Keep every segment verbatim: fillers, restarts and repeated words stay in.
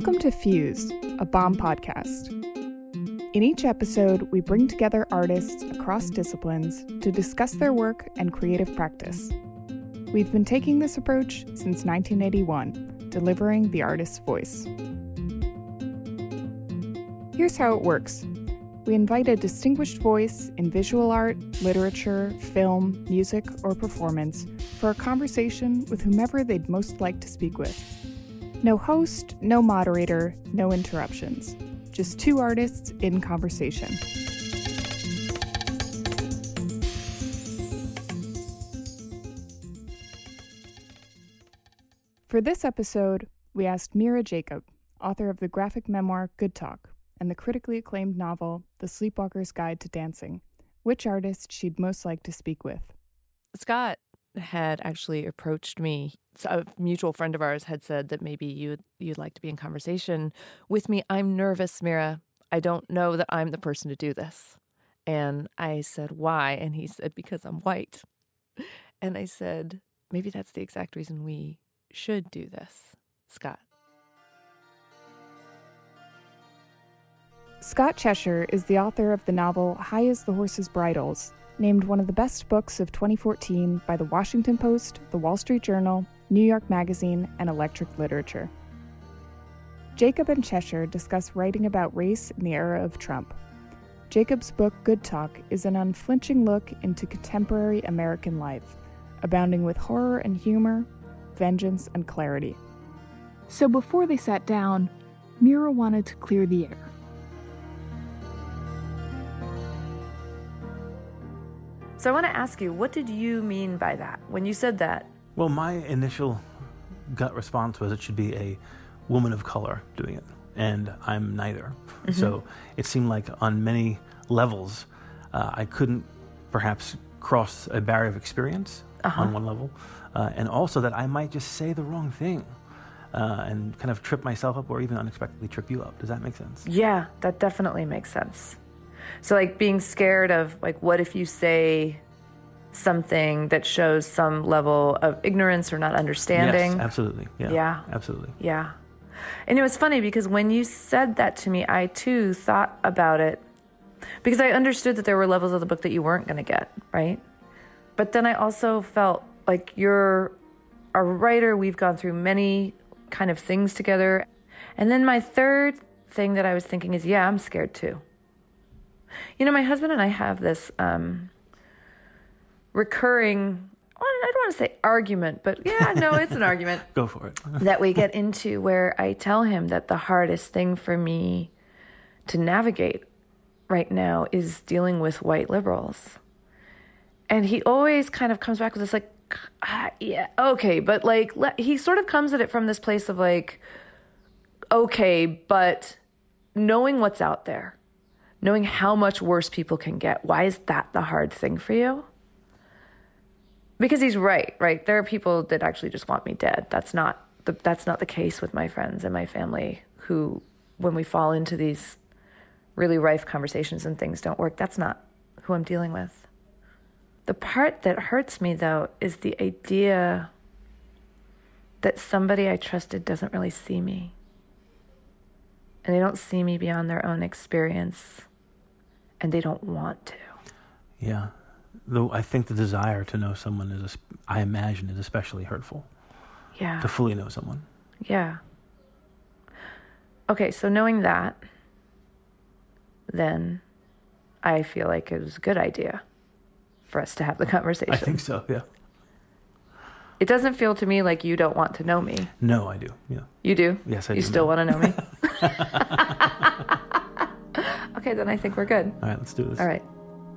Welcome to Fuse, a Bomb podcast. In each episode, we bring together artists across disciplines to discuss their work and creative practice. We've been taking this approach since nineteen eighty-one, delivering the artist's voice. Here's how it works. We invite a distinguished voice in visual art, literature, film, music, or performance for a conversation with whomever they'd most like to speak with. No host, no moderator, no interruptions. Just two artists in conversation. For this episode, we asked Mira Jacob, author of the graphic memoir Good Talk and the critically acclaimed novel The Sleepwalker's Guide to Dancing, which artist she'd most like to speak with. Scott had actually approached me. A mutual friend of ours had said that maybe you'd, you'd like to be in conversation with me. I'm nervous, Mira. I don't know that I'm the person to do this. And I said, why? And he said, because I'm white. And I said, maybe that's the exact reason we should do this, Scott. Scott Cheshire is the author of the novel High as the Horses' Bridles, named one of the best books of twenty fourteen by The Washington Post, The Wall Street Journal, New York Magazine, and Electric Literature. Jacob and Cheshire discuss writing about race in the era of Trump. Jacob's book Good Talk is an unflinching look into contemporary American life, abounding with horror and humor, vengeance and clarity. So before they sat down, Mira wanted to clear the air. So I want to ask you, what did you mean by that when you said that? Well, my initial gut response was it should be a woman of color doing it, and I'm neither. Mm-hmm. So it seemed like on many levels, uh, I couldn't perhaps cross a barrier of experience uh-huh. on one level, uh, and also that I might just say the wrong thing uh, and kind of trip myself up or even unexpectedly trip you up. Does that make sense? Yeah, that definitely makes sense. So like being scared of like, what if you say something that shows some level of ignorance or not understanding? Yes, absolutely. Yeah, yeah. Absolutely. Yeah. And it was funny because when you said that to me, I too thought about it because I understood that there were levels of the book that you weren't going to get, right? But then I also felt like you're a writer. We've gone through many kind of things together. And then my third thing that I was thinking is, yeah, I'm scared too. You know, my husband and I have this um, recurring, I don't want to say argument, but yeah, no, it's an argument. Go for it. That we get into where I tell him that the hardest thing for me to navigate right now is dealing with white liberals. And he always kind of comes back with this like, ah, yeah, okay, but like, let, he sort of comes at it from this place of like, okay, but knowing what's out there, knowing how much worse people can get. Why is that the hard thing for you? Because he's right, right? There are people that actually just want me dead. That's not the, that's not the case with my friends and my family who, when we fall into these really rife conversations and things don't work, that's not who I'm dealing with. The part that hurts me, though, is the idea that somebody I trusted doesn't really see me. And they don't see me beyond their own experience. And they don't want to. Yeah. Though I think the desire to know someone is, I imagine, is especially hurtful. Yeah. To fully know someone. Yeah. Okay, so knowing that, then I feel like it was a good idea for us to have the conversation. I think so, yeah. It doesn't feel to me like you don't want to know me. No, I do, yeah. You do? Yes, I you do. You still want to know me? Okay, then I think we're good. All right, let's do this. All right.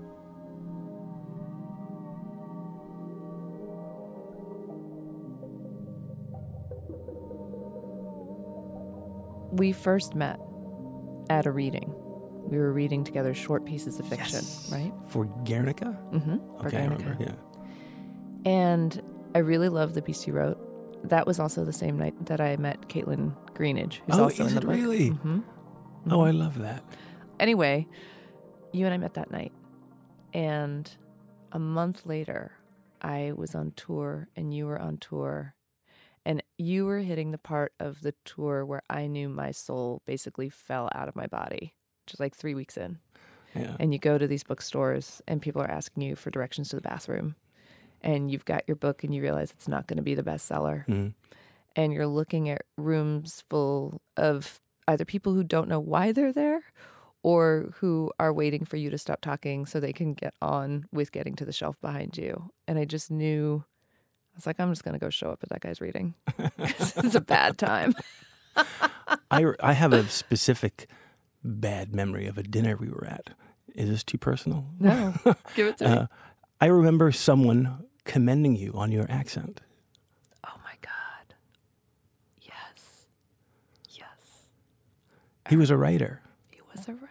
We first met at a reading. We were reading together short pieces of fiction, yes. right? For Guernica? Mm-hmm. For okay, Guernica. I remember, yeah. And I really loved the piece you wrote. That was also the same night that I met Caitlin Greenidge, who's oh, also is in the it book. really? Mm-hmm. Mm-hmm. Oh, I love that. Anyway, you and I met that night. And a month later, I was on tour and you were on tour. And you were hitting the part of the tour where I knew my soul basically fell out of my body, which is like three weeks in. Yeah. And you go to these bookstores and people are asking you for directions to the bathroom. And you've got your book and you realize it's not going to be the bestseller. Mhm. And you're looking at rooms full of either people who don't know why they're there or who are waiting for you to stop talking so they can get on with getting to the shelf behind you. And I just knew, I was like, I'm just going to go show up at that guy's reading. It's a bad time. I, I have a specific bad memory of a dinner we were at. Is this too personal? No, give it to me. Uh, I remember someone commending you on your accent. Oh my God. Yes. Yes. He was a writer. He was a writer.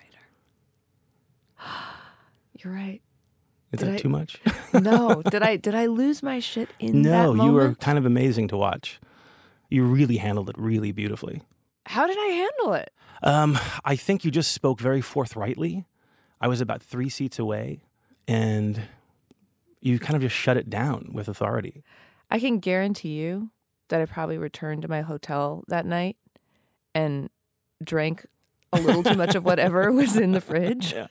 You're right. Is Did that I- too much? No. Did I did I lose my shit in that No, moment? you were kind of amazing to watch. You really handled it really beautifully. How did I handle it? Um, I think you just spoke very forthrightly. I was about three seats away, and you kind of just shut it down with authority. I can guarantee you that I probably returned to my hotel that night and drank a little too much of whatever was in the fridge Yeah.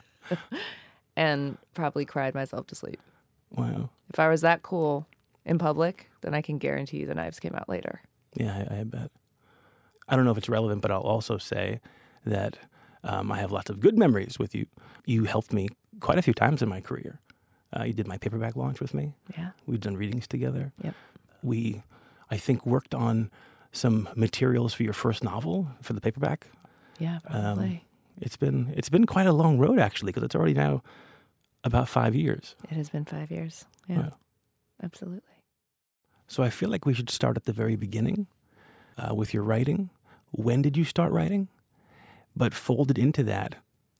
and probably cried myself to sleep. Wow. If I was that cool in public, then I can guarantee you the knives came out later. Yeah, I, I bet. I don't know if it's relevant, but I'll also say that um, I have lots of good memories with you. You helped me quite a few times in my career. Uh, you did my paperback launch with me. Yeah. We've done readings together. Yep. We, I think, worked on some materials for your first novel for the paperback. Yeah, probably. It's been it's been quite a long road, actually, because it's already now about five years. It has been five years. Yeah, Wow. absolutely. So I feel like we should start at the very beginning uh, with your writing. When did you start writing? But folded into that,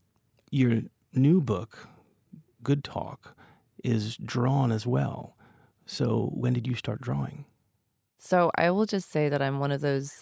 your new book, Good Talk, is drawn as well. So when did you start drawing? So I will just say that I'm one of those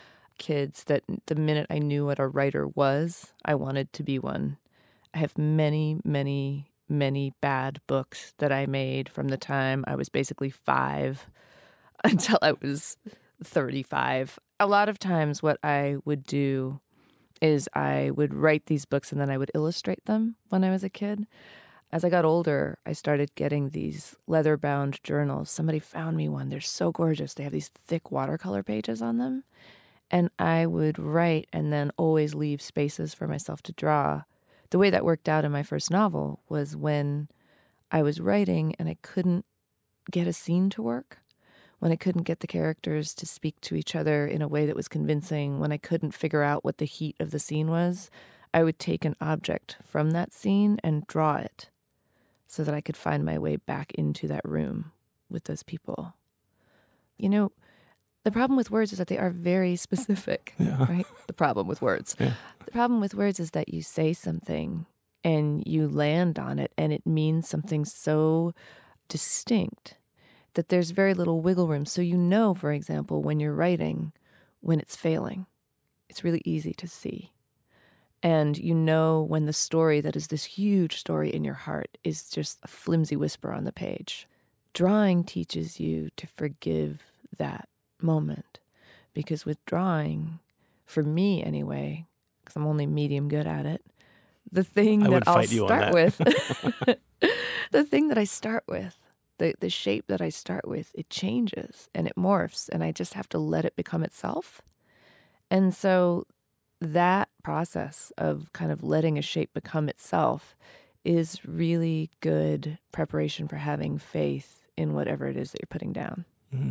kids that the minute I knew what a writer was, I wanted to be one. I have many, many, many bad books that I made from the time I was basically five until I was thirty-five. A lot of times what I would do is I would write these books and then I would illustrate them when I was a kid. As I got older, I started getting these leather-bound journals. Somebody found me one. They're so gorgeous. They have these thick watercolor pages on them. And I would write and then always leave spaces for myself to draw. The way that worked out in my first novel was when I was writing and I couldn't get a scene to work, when I couldn't get the characters to speak to each other in a way that was convincing, when I couldn't figure out what the heat of the scene was, I would take an object from that scene and draw it so that I could find my way back into that room with those people. You know, the problem with words is that they are very specific, Yeah. right? The problem with words. Yeah. The problem with words is that you say something and you land on it and it means something so distinct that there's very little wiggle room. So you know, for example, when you're writing, when it's failing, it's really easy to see. And you know when the story that is this huge story in your heart is just a flimsy whisper on the page. Drawing teaches you to forgive that moment. Because with drawing, for me anyway, because I'm only medium good at it, the thing I that would I'll fight you on start that. with, the thing that I start with, the, the shape that I start with, it changes and it morphs and I just have to let it become itself. And so that process of kind of letting a shape become itself is really good preparation for having faith in whatever it is that you're putting down. Mm-hmm.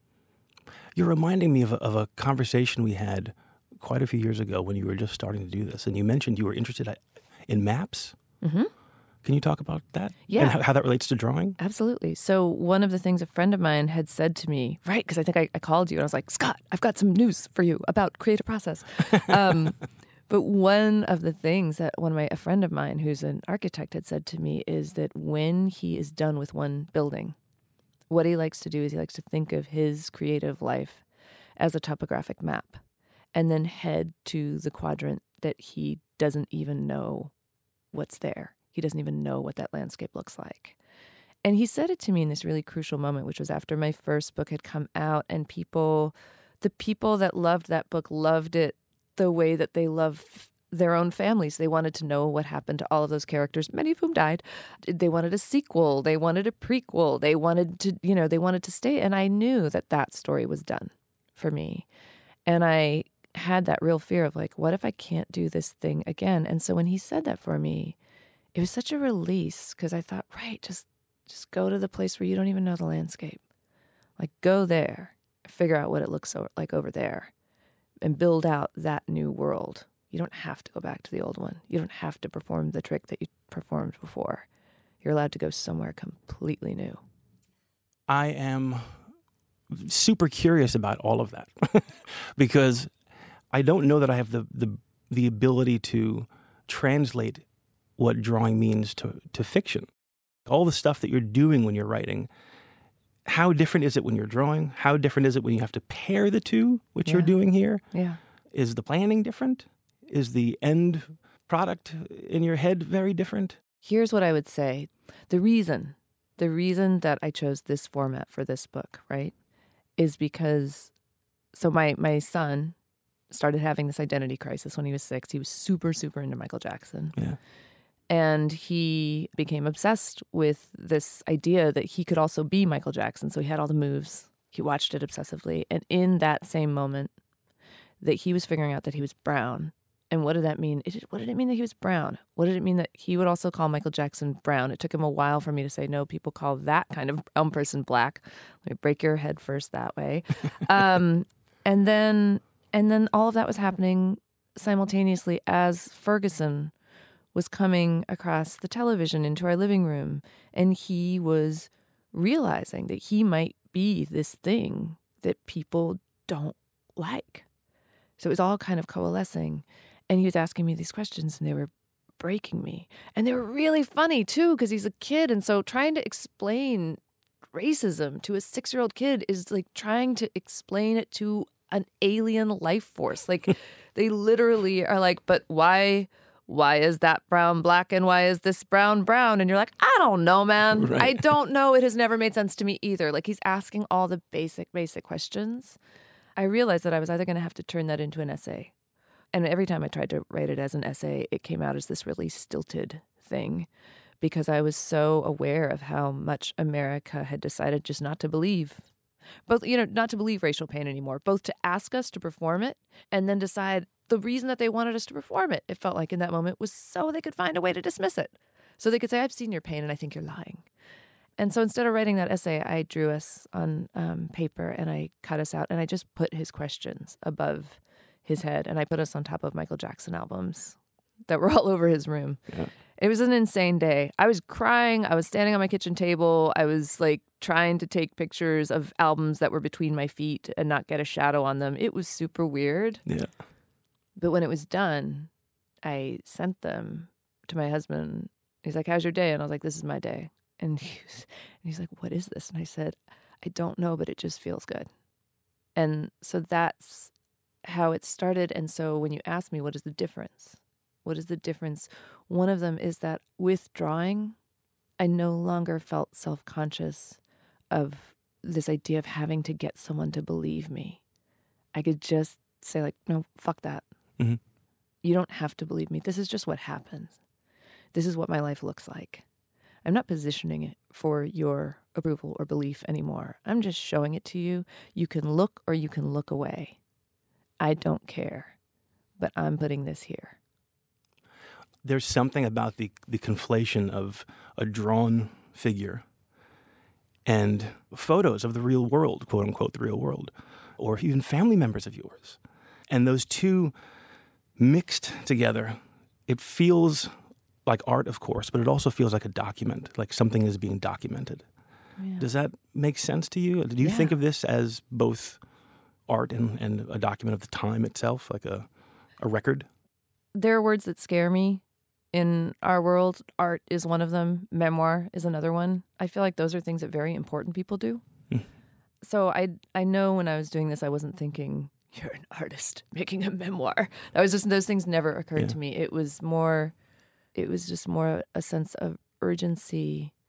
You're reminding me of a, of a conversation we had quite a few years ago when you were just starting to do this. And you mentioned you were interested in maps. Mm-hmm. Can you talk about that? Yeah. And how, how that relates to drawing? Absolutely. So one of the things a friend of mine had said to me, right, because I think I, I called you and I was like, Scott, I've got some news for you about creative process. Um, but one of the things that one of my, a friend of mine who's an architect had said to me is that when he is done with one building, what he likes to do is he likes to think of his creative life as a topographic map and then head to the quadrant that he doesn't even know what's there. He doesn't even know what that landscape looks like. And he said it to me in this really crucial moment, which was after my first book had come out, and people, the people that loved that book loved it the way that they love their own families. They wanted to know what happened to all of those characters, many of whom died. They wanted a sequel. They wanted a prequel. They wanted to, you know, they wanted to stay. And I knew that that story was done for me. And I had that real fear of like, what if I can't do this thing again? And so when he said that for me, it was such a release, because I thought, right, just just go to the place where you don't even know the landscape. Like, go there, figure out what it looks like over there, and build out that new world. You don't have to go back to the old one. You don't have to perform the trick that you performed before. You're allowed to go somewhere completely new. I am super curious about all of that because I don't know that I have the, the the ability to translate what drawing means to, to fiction. All the stuff that you're doing when you're writing, how different is it when you're drawing? How different is it when you have to pair the two, which Yeah. you're doing here? Yeah. Is the planning different? Is the end product in your head very different? Here's what I would say. The reason, the reason that I chose this format for this book, right, is because, so my, my son started having this identity crisis when he was six. He was super, super into Michael Jackson. Yeah. And he became obsessed with this idea that he could also be Michael Jackson. So he had all the moves. He watched it obsessively. And in that same moment that he was figuring out that he was brown, and what did that mean? It, what did it mean that he was brown? What did it mean that he would also call Michael Jackson brown? It took him a while for me to say, no, people call that kind of brown person black. Let me break your head first that way. um, and then and then all of that was happening simultaneously as Ferguson was coming across the television into our living room. And he was realizing that he might be this thing that people don't like. So it was all kind of coalescing. And he was asking me these questions, and they were breaking me. And they were really funny, too, because he's a kid. And so trying to explain racism to a six-year-old kid is like trying to explain it to an alien life force. Like, they literally are like, but why... why is that brown black and why is this brown brown? And you're like, I don't know, man. Right. I don't know. It has never made sense to me either. Like, he's asking all the basic, basic questions. I realized that I was either going to have to turn that into an essay. And every time I tried to write it as an essay, it came out as this really stilted thing because I was so aware of how much America had decided just not to believe. Both, you know, not to believe racial pain anymore, both to ask us to perform it and then decide the reason that they wanted us to perform it, it felt like in that moment, was so they could find a way to dismiss it. So they could say, I've seen your pain and I think you're lying. And so instead of writing that essay, I drew us on um, paper and I cut us out and I just put his questions above his head and I put us on top of Michael Jackson albums that were all over his room. Yeah. It was an insane day. I was crying. I was standing on my kitchen table. I was like trying to take pictures of albums that were between my feet and not get a shadow on them. It was super weird. Yeah. But when it was done, I sent them to my husband. He's like, how's your day? And I was like, this is my day. And, he was, and he's like, what is this? And I said, I don't know, but it just feels good. And so that's how it started. And so when you ask me, what is the difference? What is the difference? One of them is that with drawing, I no longer felt self-conscious of this idea of having to get someone to believe me. I could just say like, no, fuck that. Mm-hmm. You don't have to believe me. This is just what happens. This is what my life looks like. I'm not positioning it for your approval or belief anymore. I'm just showing it to you. You can look or you can look away. I don't care, but I'm putting this here. There's something about the, the conflation of a drawn figure and photos of the real world, quote unquote, the real world, or even family members of yours. And those two mixed together, it feels like art, of course, but it also feels like a document, like something is being documented. Yeah. Does that make sense to you? Do you yeah. think of this as both art and, and a document of the time itself, like a, a record? There are words that scare me in our world. Art is one of them. Memoir is another one. I feel like those are things that very important people do. Mm. So I I know when I was doing this, I wasn't thinking, you're an artist making a memoir. That was just, those things never occurred yeah. to me. It was more, it was just more a sense of urgency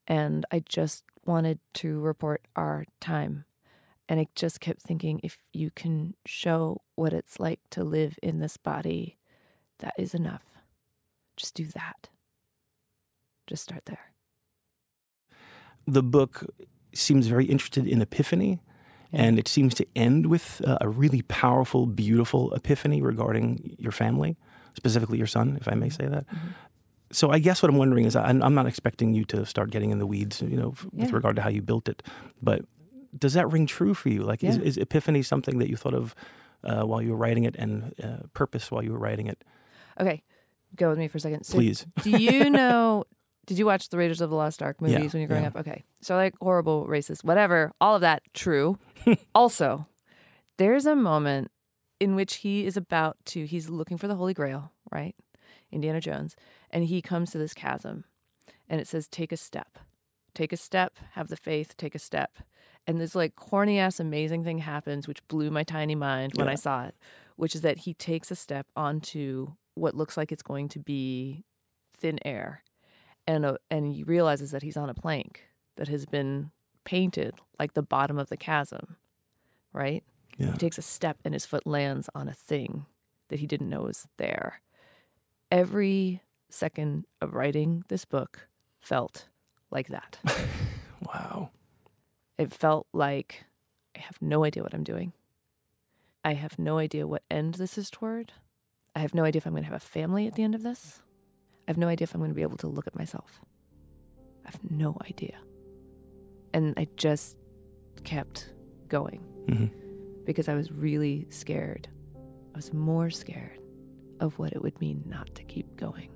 And I just wanted to report our time. And I just kept thinking, if you can show what it's like to live in this body, that is enough. Just do that. Just start there. The book seems very interested in epiphany, yeah. and it seems to end with uh, a really powerful, beautiful epiphany regarding your family, specifically your son, if I may say that. Mm-hmm. So I guess what I'm wondering is, I'm, I'm not expecting you to start getting in the weeds, you know, yeah. with regard to how you built it, but does that ring true for you? Like, yeah. is, is epiphany something that you thought of uh, while you were writing it, and uh, purpose while you were writing it? Okay, go with me for a second. So Please. Do you know, did you watch the Raiders of the Lost Ark movies yeah, when you're growing yeah. up? Okay, so like horrible, racist, whatever, all of that, true. Also, there's a moment in which he is about to, he's looking for the Holy Grail, right? Indiana Jones. And he comes to this chasm, and it says, take a step. Take a step, have the faith, take a step. And this like corny ass amazing thing happens, which blew my tiny mind when yeah. I saw it, which is that he takes a step onto what looks like it's going to be thin air. And, uh, and he realizes that he's on a plank that has been painted like the bottom of the chasm, right? Yeah. He takes a step and his foot lands on a thing that he didn't know was there. Every second of writing this book felt like that. Wow. It felt like I have no idea what I'm doing. I have no idea what end this is toward. I have no idea if I'm going to have a family at the end of this. I have no idea if I'm going to be able to look at myself. I have no idea. And I just kept going mm-hmm. because I was really scared. I was more scared of what it would mean not to keep going.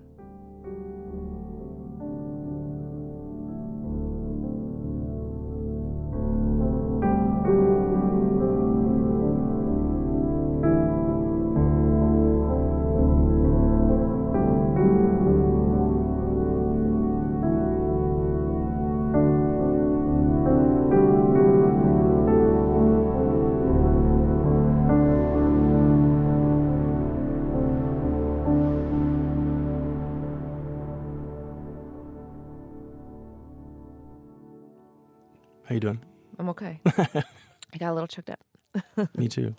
How you doing? I'm okay. I got a little choked up. Me too.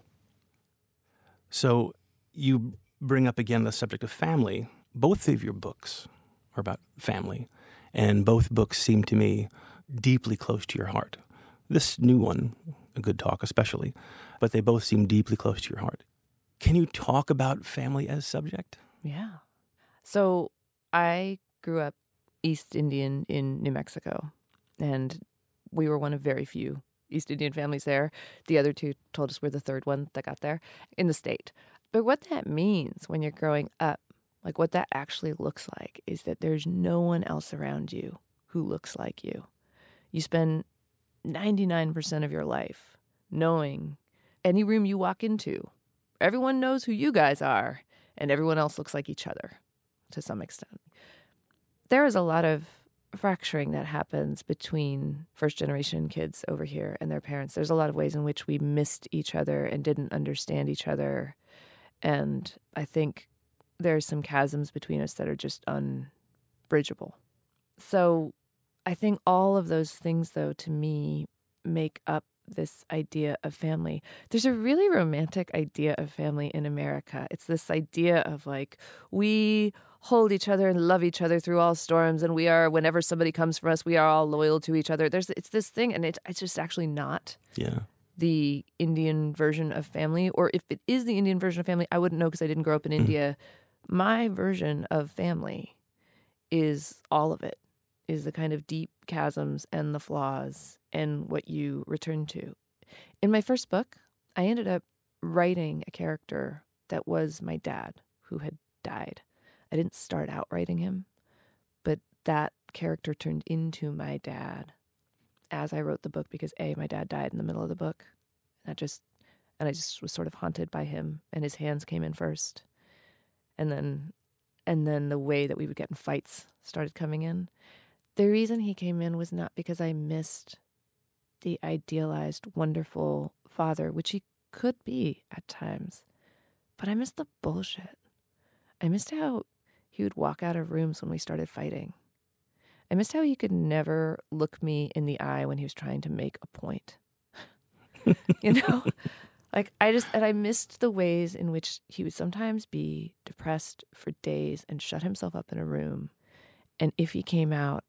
So you bring up again the subject of family. Both of your books are about family, and both books seem to me deeply close to your heart. This new one, A Good Talk especially, but they both seem deeply close to your heart. Can you talk about family as subject? Yeah. So I grew up East Indian in New Mexico, and we were one of very few East Indian families there. The other two told us we're the third one that got there in the state. But what that means when you're growing up, like what that actually looks like, is that there's no one else around you who looks like you. You spend ninety-nine percent of your life knowing any room you walk into, everyone knows who you guys are, and everyone else looks like each other to some extent. There is a lot of fracturing that happens between first-generation kids over here and their parents. There's a lot of ways in which we missed each other and didn't understand each other. And I think there's some chasms between us that are just unbridgeable. So I think all of those things, though, to me, make up this idea of family. There's a really romantic idea of family in America. It's this idea of like, we hold each other and love each other through all storms, and we are, whenever somebody comes for us, we are all loyal to each other. There's, it's this thing, and it, it's just actually not Yeah. the Indian version of family. Or if it is the Indian version of family, I wouldn't know because I didn't grow up in mm. India. My version of family is all of it, is the kind of deep chasms and the flaws and what you return to. In my first book, I ended up writing a character that was my dad who had died. I didn't start out writing him, but that character turned into my dad as I wrote the book because, A, my dad died in the middle of the book. And I just, and I just was sort of haunted by him, and his hands came in first. And then, and then the way that we would get in fights started coming in. The reason he came in was not because I missed the idealized, wonderful father, which he could be at times, but I missed the bullshit. I missed how he would walk out of rooms when we started fighting. I missed how he could never look me in the eye when he was trying to make a point. You know? Like, I just, and I missed the ways in which he would sometimes be depressed for days and shut himself up in a room. And if he came out,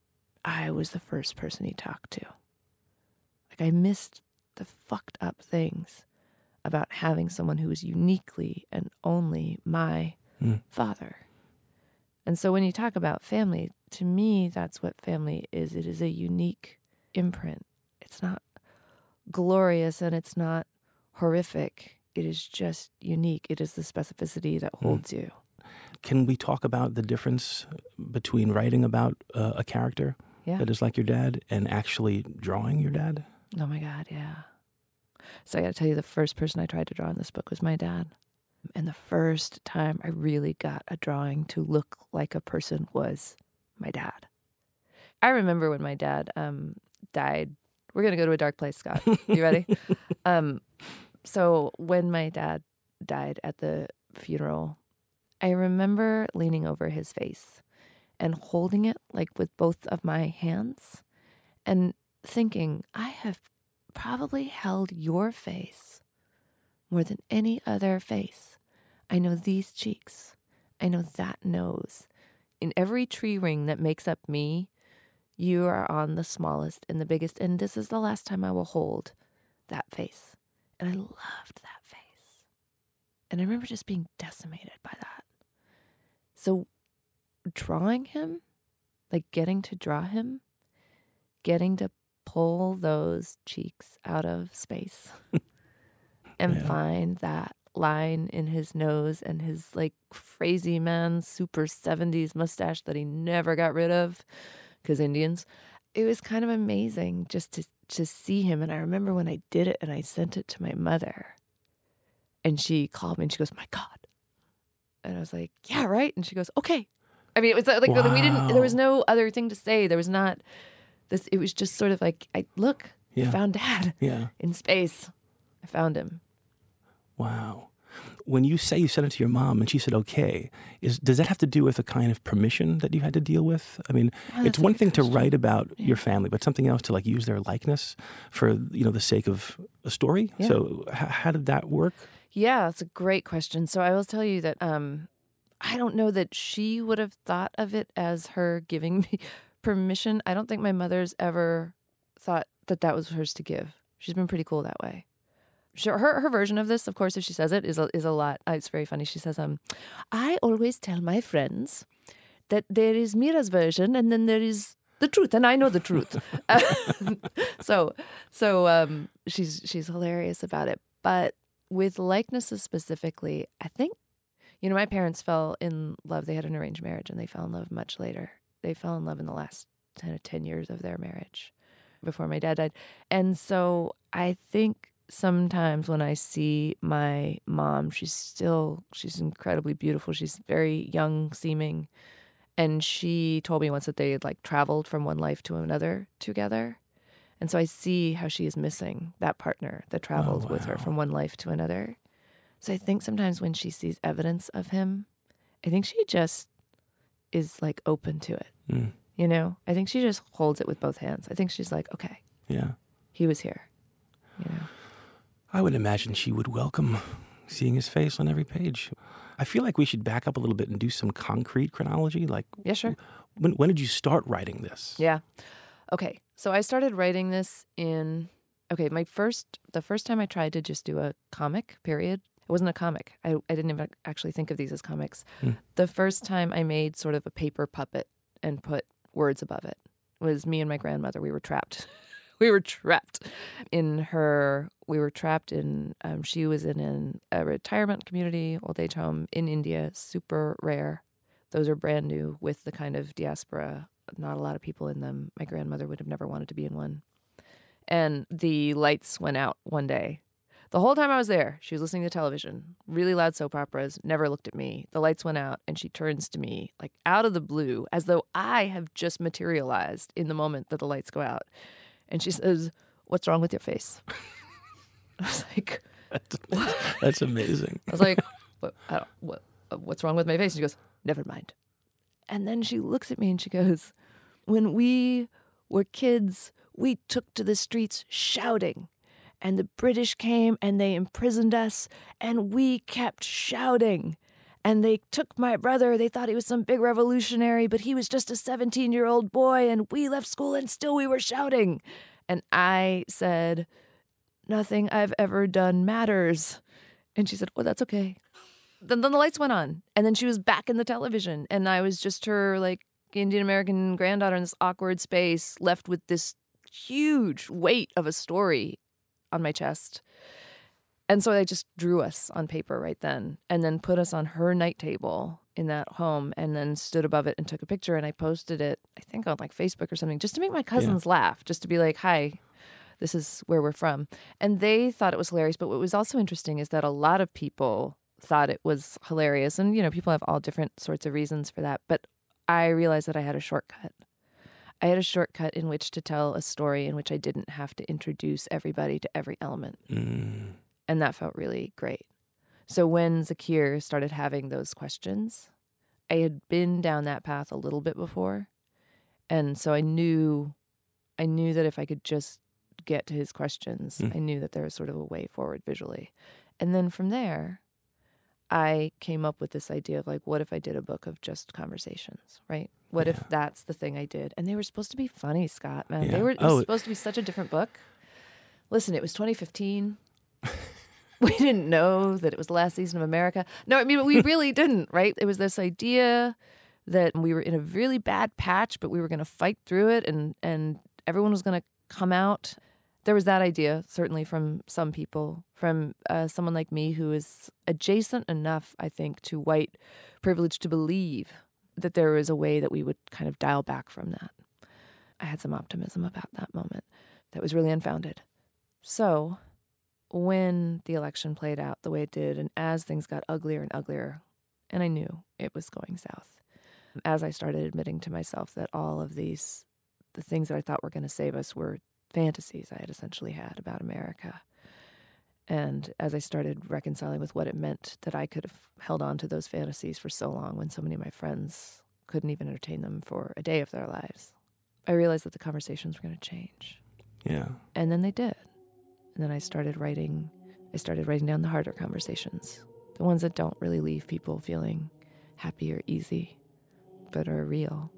I was the first person he talked to. Like, I missed the fucked up things about having someone who was uniquely and only my mm. father. And so when you talk about family, to me, that's what family is. It is a unique imprint. It's not glorious and it's not horrific. It is just unique. It is the specificity that holds mm. you. Can we talk about the difference between writing about uh, a character yeah. that is like your dad and actually drawing your dad? Oh my God, yeah. So I got to tell you, the first person I tried to draw in this book was my dad. And the first time I really got a drawing to look like a person was my dad. I remember when my dad um, died. We're going to go to a dark place, Scott. You ready? um, so when my dad died at the funeral, I remember leaning over his face and holding it like with both of my hands and thinking, I have probably held your face more than any other face. I know these cheeks. I know that nose. In every tree ring that makes up me, you are on the smallest and the biggest, and this is the last time I will hold that face. And I loved that face. And I remember just being decimated by that. So drawing him, like getting to draw him, getting to pull those cheeks out of space and yeah. find that line in his nose and his like crazy man super seventies mustache that he never got rid of because Indians. It was kind of amazing just to to see him. And I remember when I did it and I sent it to my mother and she called me and she goes, my God. And I was like, yeah, right. And she goes, okay. I mean, it was like, wow. we didn't, there was no other thing to say. There was not this, it was just sort of like, I look, yeah. I found Dad yeah. in space. I found him. Wow. When you say you sent it to your mom and she said, okay, is does that have to do with a kind of permission that you had to deal with? I mean, oh, it's one thing question. to write about yeah. your family, but something else to like use their likeness for, you know, the sake of a story. Yeah. So h- how did that work? Yeah, that's a great question. So I will tell you that um, I don't know that she would have thought of it as her giving me permission. I don't think my mother's ever thought that that was hers to give. She's been pretty cool that way. Sure, her her version of this, of course, if she says it, is a, is a lot. Uh, it's very funny. She says, um, I always tell my friends that there is Mira's version and then there is the truth, and I know the truth. so so um, she's she's hilarious about it. But with likenesses specifically, I think, you know, my parents fell in love. They had an arranged marriage, and they fell in love much later. They fell in love in the last ten, ten years of their marriage before my dad died. And so I think sometimes when I see my mom, she's still, she's incredibly beautiful. She's very young seeming. And she told me once that they had like traveled from one life to another together. And so I see how she is missing that partner that traveled oh, wow. with her from one life to another. So I think sometimes when she sees evidence of him, I think she just is like open to it. Mm. You know, I think she just holds it with both hands. I think she's like, okay, yeah, he was here. You know, I would imagine she would welcome seeing his face on every page. I feel like we should back up a little bit and do some concrete chronology. Like, yeah, sure. When when did you start writing this? Yeah. Okay. So I started writing this in, okay, my first, the first time I tried to just do a comic, period. It wasn't a comic. I, I didn't even actually think of these as comics. Hmm. The first time I made sort of a paper puppet and put words above it was me and my grandmother. We were trapped. we were trapped in her, we were trapped in, um, she was in an, a retirement community, old age home in India, super rare. Those are brand new with the kind of diaspora, not a lot of people in them. My grandmother would have never wanted to be in one. And the lights went out one day. The whole time I was there, she was listening to television, really loud soap operas, never looked at me. The lights went out, and she turns to me, like out of the blue, as though I have just materialized in the moment that the lights go out. And she says, "What's wrong with your face?" I was like, That's, that's amazing. I was like, what, I don't, what, what's wrong with my face? And she goes, "Never mind." And then she looks at me and she goes, when we were kids, we took to the streets shouting. And the British came and they imprisoned us, and we kept shouting. And they took my brother. They thought he was some big revolutionary, but he was just a seventeen-year-old boy, and we left school and still we were shouting. And I said, nothing I've ever done matters. And she said, oh, that's okay. Then, then the lights went on, and then she was back in the television, and I was just her, like, Indian American granddaughter in this awkward space, left with this huge weight of a story on my chest. And so I just drew us on paper right then, and then put us on her night table in that home, and then stood above it and took a picture, and I posted it, I think on like Facebook or something, just to make my cousins yeah. laugh, just to be like, hi, this is where we're from. And they thought it was hilarious. But what was also interesting is that a lot of people thought it was hilarious. And, you know, people have all different sorts of reasons for that. But I realized that I had a shortcut. I had a shortcut in which to tell a story in which I didn't have to introduce everybody to every element. Mm. And that felt really great. So when Zakir started having those questions, I had been down that path a little bit before. And so I knew I knew that if I could just get to his questions, mm. I knew that there was sort of a way forward visually. And then from there, I came up with this idea of like, what if I did a book of just conversations, right? What yeah. if that's the thing I did? And they were supposed to be funny, Scott, man. Yeah. They were it was oh. supposed to be such a different book. Listen, it was twenty fifteen. We didn't know that it was the last season of America. No, I mean, we really didn't, right? It was this idea that we were in a really bad patch, but we were going to fight through it, and, and everyone was going to come out. There was that idea, certainly from some people, from uh, someone like me who is adjacent enough, I think, to white privilege to believe that there was a way that we would kind of dial back from that. I had some optimism about that moment that was really unfounded. So when the election played out the way it did, and as things got uglier and uglier, and I knew it was going south, as I started admitting to myself that all of these, the things that I thought were going to save us were fantasies I had essentially had about America. And as I started reconciling with what it meant that I could have held on to those fantasies for so long when so many of my friends couldn't even entertain them for a day of their lives, I realized that the conversations were going to change. Yeah. And then they did. And then I started writing, I started writing down the harder conversations, the ones that don't really leave people feeling happy or easy, but are real.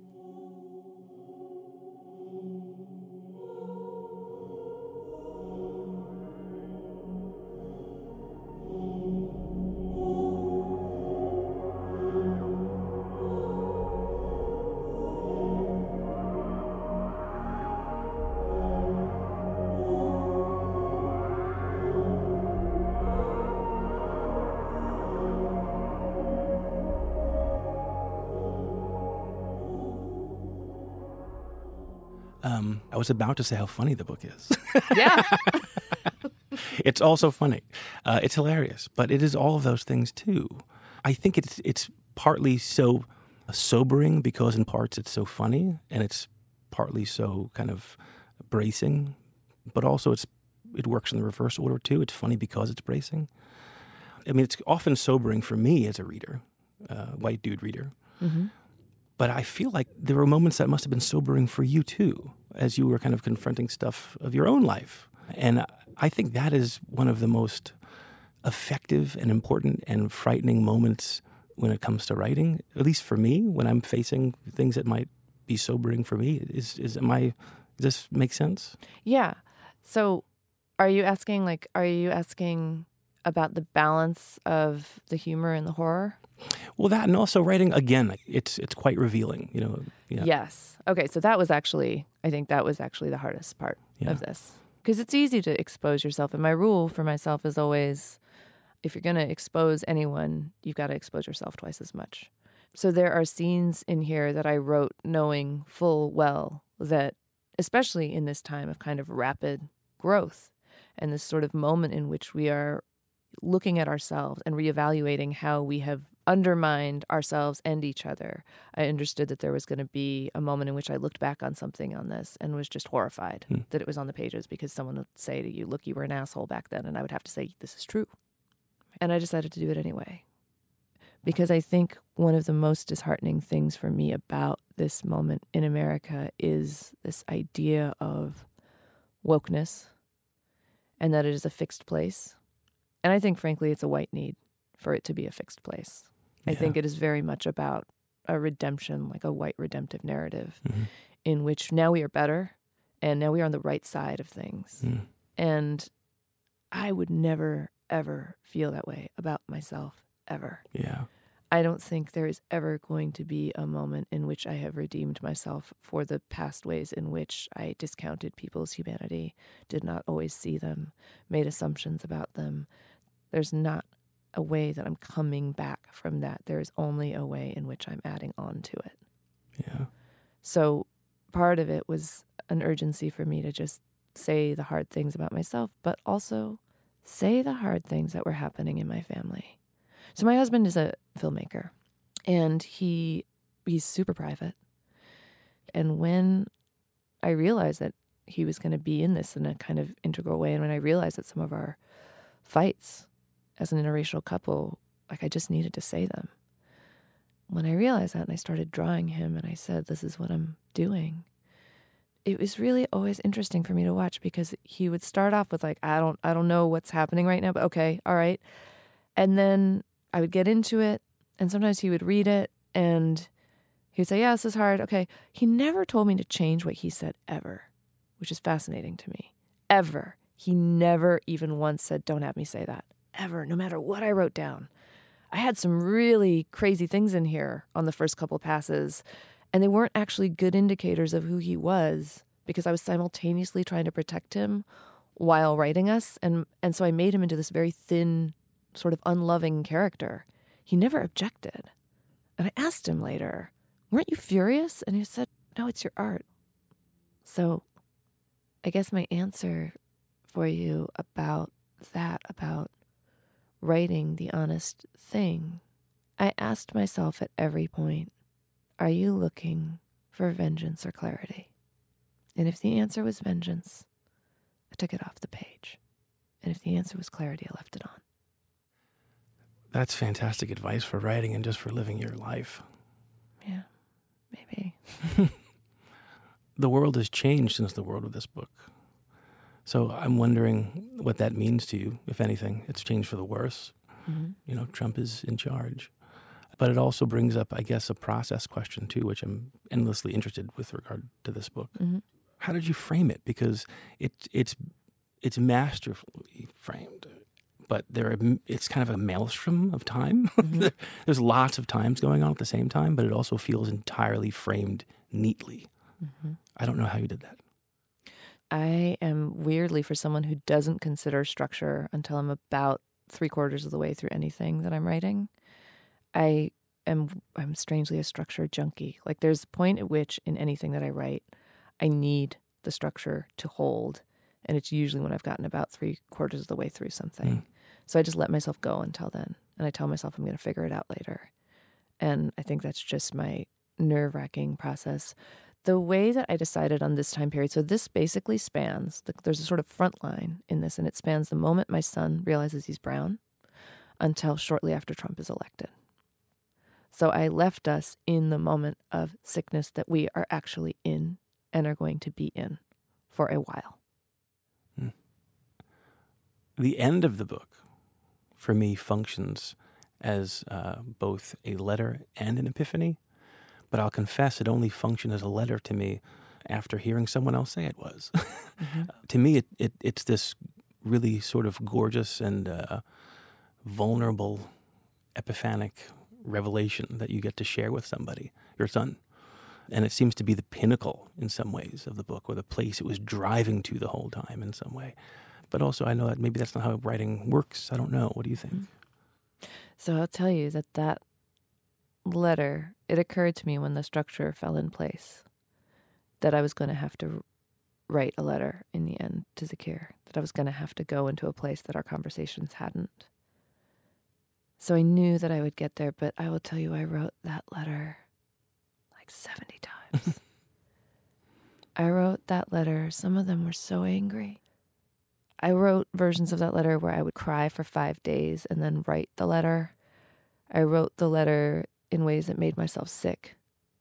Um, I was about to say how funny the book is. Yeah. It's also funny. Uh, it's hilarious, but it is all of those things too. I think it's it's partly so sobering because in parts it's so funny, and it's partly so kind of bracing, but also it's it works in the reverse order too. It's funny because it's bracing. I mean, it's often sobering for me as a reader, uh, white dude reader. Mm-hmm. But I feel like there were moments that must have been sobering for you, too, as you were kind of confronting stuff of your own life. And I think that is one of the most effective and important and frightening moments when it comes to writing, at least for me, when I'm facing things that might be sobering for me. Is, is am I, does this make sense? Yeah. So are you asking, like, are you asking about the balance of the humor and the horror? Well, that, and also writing, again, it's it's quite revealing, you know. Yeah. Yes. Okay, so that was actually, I think that was actually the hardest part yeah. of this. Because it's easy to expose yourself. And my rule for myself is always, if you're going to expose anyone, you've got to expose yourself twice as much. So there are scenes in here that I wrote knowing full well that, especially in this time of kind of rapid growth, and this sort of moment in which we are looking at ourselves and reevaluating how we have undermined ourselves and each other, I understood that there was going to be a moment in which I looked back on something on this and was just horrified hmm. that it was on the pages, because someone would say to you, look, you were an asshole back then. And I would have to say, this is true. And I decided to do it anyway. Because I think one of the most disheartening things for me about this moment in America is this idea of wokeness and that it is a fixed place. And I think, frankly, it's a white need for it to be a fixed place. I Yeah. think it is very much about a redemption, like a white redemptive narrative, Mm-hmm. in which now we are better and now we are on the right side of things. Mm. And I would never, ever feel that way about myself, ever. Yeah. I don't think there is ever going to be a moment in which I have redeemed myself for the past ways in which I discounted people's humanity, did not always see them, made assumptions about them. There's not a way that I'm coming back from that. There is only a way in which I'm adding on to it. Yeah. So part of it was an urgency for me to just say the hard things about myself, but also say the hard things that were happening in my family. So my husband is a filmmaker, and he he's super private. And when I realized that he was going to be in this in a kind of integral way, and when I realized that some of our fights as an interracial couple, like I just needed to say them. When I realized that and I started drawing him and I said, this is what I'm doing, it was really always interesting for me to watch, because he would start off with like, I don't, I don't know what's happening right now, but okay, all right. And then I would get into it, and sometimes he would read it, and he would say, yeah, this is hard. Okay. He never told me to change what he said ever, which is fascinating to me. Ever. He never even once said, don't have me say that. Ever. No matter what I wrote down. I had some really crazy things in here on the first couple passes, and they weren't actually good indicators of who he was, because I was simultaneously trying to protect him while writing us. And, and so I made him into this very thin, sort of unloving character. He never objected. And I asked him later, weren't you furious? And he said, no, it's your art. So I guess my answer for you about that, about writing the honest thing, I asked myself at every point, are you looking for vengeance or clarity? And if the answer was vengeance, I took it off the page. And if the answer was clarity, I left it on. That's fantastic advice for writing and just for living your life. Yeah, maybe. The world has changed since the world of this book. So I'm wondering what that means to you, if anything. It's changed for the worse. Mm-hmm. You know, Trump is in charge. But it also brings up, I guess, a process question, too, which I'm endlessly interested with regard to this book. Mm-hmm. How did you frame it? Because it, it's it's masterfully framed, but there are, it's kind of a maelstrom of time. Mm-hmm. There's lots of times going on at the same time, but it also feels entirely framed neatly. Mm-hmm. I don't know how you did that. I am weirdly, for someone who doesn't consider structure until I'm about three quarters of the way through anything that I'm writing, I am I'm strangely a structure junkie. Like there's a point at which in anything that I write, I need the structure to hold. And it's usually when I've gotten about three quarters of the way through something. Mm. So I just let myself go until then. And I tell myself I'm going to figure it out later. And I think that's just my nerve-wracking process. The way that I decided on this time period, so this basically spans, the, there's a sort of front line in this, and it spans the moment my son realizes he's brown until shortly after Trump is elected. So I left us in the moment of sickness that we are actually in and are going to be in for a while. Hmm. The end of the book, for me, functions as uh, both a letter and an epiphany. But I'll confess, it only functioned as a letter to me after hearing someone else say it was. Mm-hmm. To me, it, it it's this really sort of gorgeous and uh, vulnerable, epiphanic revelation that you get to share with somebody, your son. And it seems to be the pinnacle in some ways of the book, or the place it was driving to the whole time in some way. But also, I know that maybe that's not how writing works. I don't know. What do you think? So I'll tell you that that letter, it occurred to me when the structure fell in place that I was going to have to write a letter in the end to Zakir, that I was going to have to go into a place that our conversations hadn't. So I knew that I would get there, but I will tell you, I wrote that letter like seventy times. I wrote that letter. Some of them were so angry. I wrote versions of that letter where I would cry for five days and then write the letter. I wrote the letter in ways that made myself sick.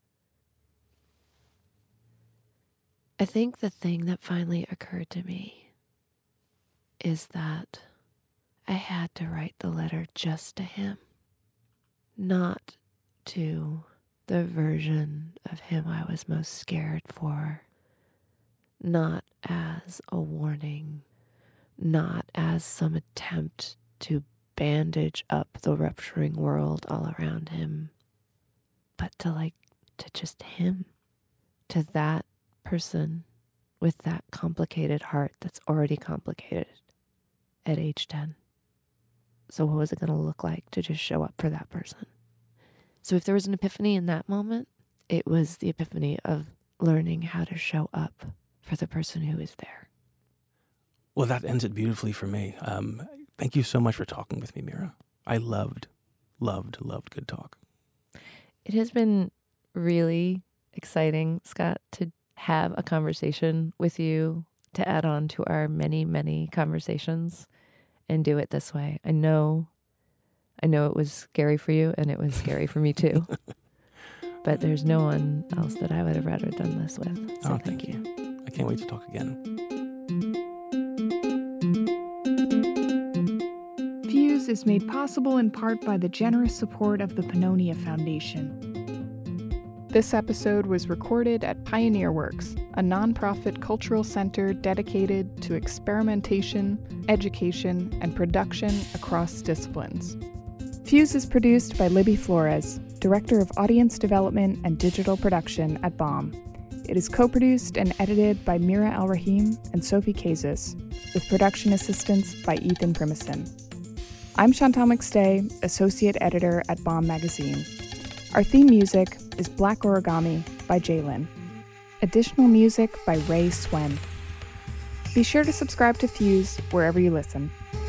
I think the thing that finally occurred to me is that I had to write the letter just to him, not to the version of him I was most scared for, not as a warning, not as some attempt to bandage up the rupturing world all around him, but to like, to just him, to that person with that complicated heart that's already complicated at age ten. So what was it going to look like to just show up for that person? So if there was an epiphany in that moment, it was the epiphany of learning how to show up for the person who is there. Well, that ends it beautifully for me. Um, thank you so much for talking with me, Mira. I loved, loved, loved Good Talk. It has been really exciting, Scott, to have a conversation with you, to add on to our many, many conversations and do it this way. I know, I know it was scary for you and it was scary for me too, but there's no one else that I would have rather done this with. So oh, thank, thank you. you. I can't wait to talk again. Fuse is made possible in part by the generous support of the Pannonia Foundation. This episode was recorded at Pioneer Works, a nonprofit cultural center dedicated to experimentation, education, and production across disciplines. Fuse is produced by Libby Flores, Director of Audience Development and Digital Production at B O M. It is co-produced and edited by Mira Al-Rahim and Sophie Kazis, with production assistance by Ethan Primison. I'm Chantal McStay, Associate Editor at Bomb Magazine. Our theme music is Black Origami by Jalen. Additional music by Ray Swen. Be sure to subscribe to Fuse wherever you listen.